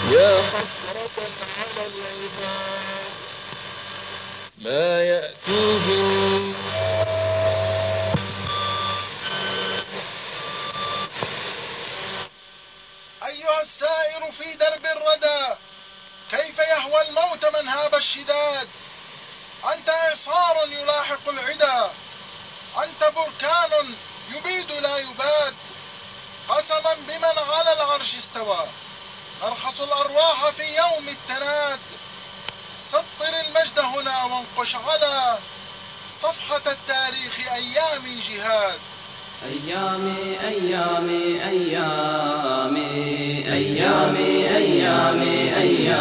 يا حسرة على العباد ما يأتيهم أيها السائر في درب الردى، كيف يهوى الموت من هاب الشداد؟ أنت إعصار يلاحق العدا، أنت بركان يبيد لا يباد. قسما بمن على العرش استوى، نرخص الأرواح في يوم التناد. سطر المجد هنا وانقش على صفحة التاريخ أيام جهاد. أيامي أيامي أيامي أيامي أيامي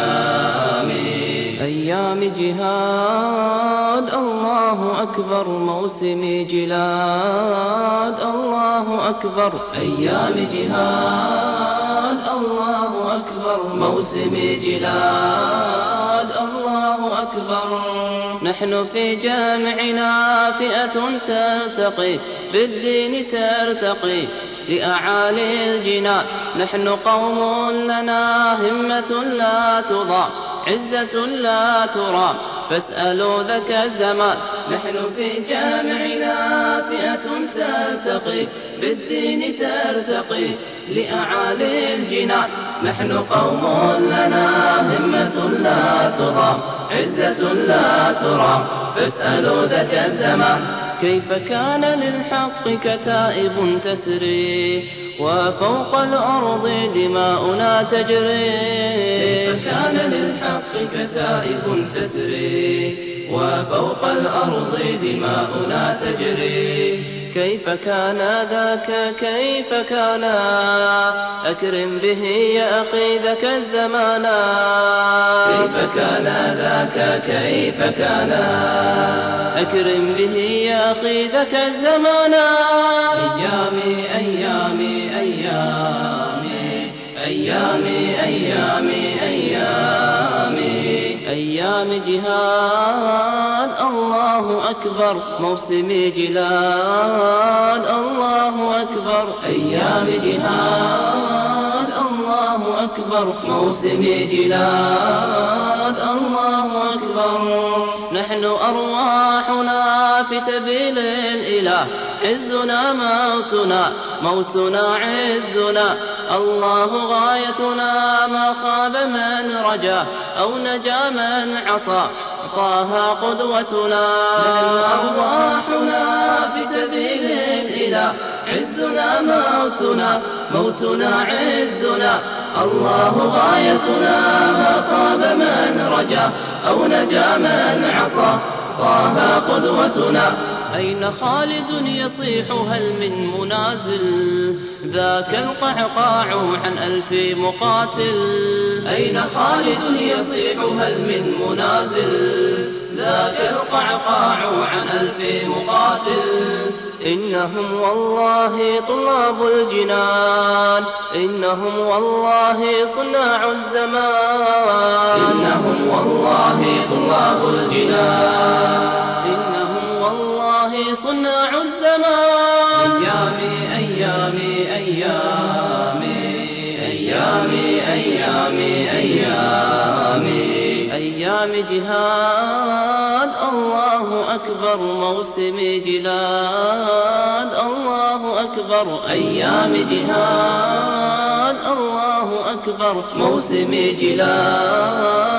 أيامي أيام جهاد. الله أكبر موسم جلاد، الله أكبر أيام جهاد. الله أكبر موسم جلاد، الله أكبر. نحن في جامعنا فئة تلتقي بالدين ترتقي لأعالي الجنان. نحن قوم لنا همة لا تضاع، عزة لا ترام، فاسألوا ذاك الزمان. نحن في جامعنا فئة تلتقي بالدين ترتقي لأعالي الجنان. نحن قوم لنا همة لا تضام، عزة لا ترام، فاسألوا ذاك الزمان. كيف كان للحق كتائب تسري وفوق الأرض دماؤنا تجري؟ كيف كان للحق كتائب تسري وفوق الأرض دماؤنا تجري؟ كيف كان ذاك كيف كان؟ أكرم به يا أخي ذاك الزمان. كيف كان ذاك كيف كان؟ أكرم به يا أخي ذاك الزمان. أيامي أيامي أيامي أيامي أيامي أيامي أيام جهاد. الله أكبر موسم جلاد، الله أكبر أيام جهاد. الله أكبر موسم جلاد، الله أكبر. نحن أرواحنا في سبيل الإله، عزنا موتنا، موتنا عزنا. الله غايتنا، ما خاب من رجا أو نجا من عصى، طه قدوتنا. نحن أرواحنا في سبيل الإله، عزنا موتنا، موتنا عزنا. الله غايتنا، ما خاب من رجا أو نجا من عصى، طه قدوتنا. أين خالد يصيح هل من منازل؟ ذاك القعقاع عن 1000 مقاتل. أين خالد يصيح هل من منازل؟ ذاك القعقاع عن 1000 مقاتل. إنهم والله طلاب الجنان، إنهم والله صناع الزمان. إنهم والله طلاب الجنان، إنهم والله صناع الزمان. أيامي أيامي أيامي أيامي أيامي أيامي أيام جهاد. الله أكبر موسم جلاد، الله أكبر أيام جهاد. الله أكبر موسم جلاد.